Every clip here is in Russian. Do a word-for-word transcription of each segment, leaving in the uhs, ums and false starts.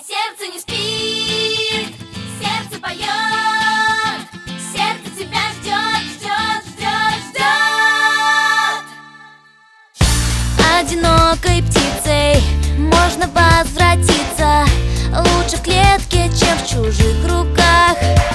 сердце не спит, сердце поет, сердце тебя ждет, ждет, ждет, ждет. Одинокой птицей можно возвратиться, лучше в клетке, чем в чужих руках.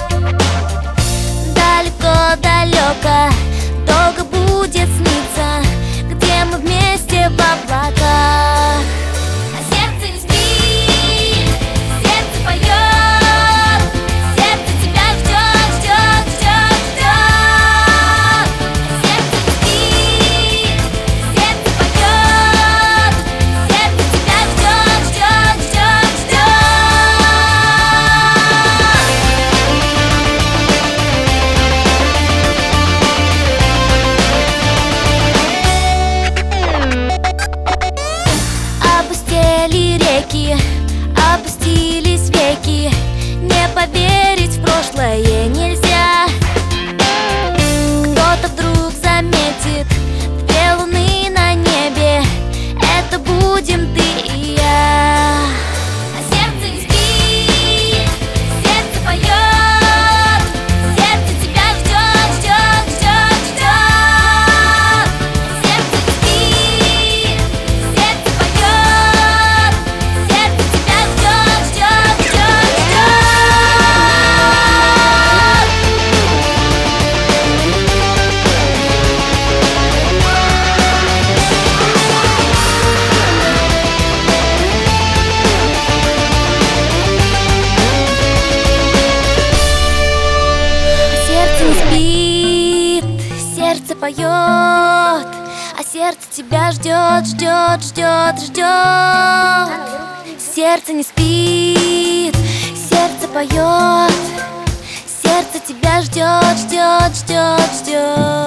Далеко-далеко, долго будет сниться, где мы вместе в облаках. А сердце не спит, сердце поет, сердце тебя ждет, ждет, ждет, ждет. Сердце не спит, сердце поет, сердце тебя ждет, ждет, ждет, ждет. Опустели реки, опустились веки, не поверить в прошлое нельзя. Кто-то вдруг заметит две луны на небе, это будем ты и я. А сердце не спит, сердце поет, сердце тебя ждет, ждет, ждет, ждет. Сердце не спит, сердце поет, сердце тебя ждет, ждет, ждет, ждет. Сердце не спит, сердце поет, а сердце тебя ждет, ждет, ждет, ждет. Сердце не спит, сердце поет, сердце тебя ждет, ждет, ждет, ждет.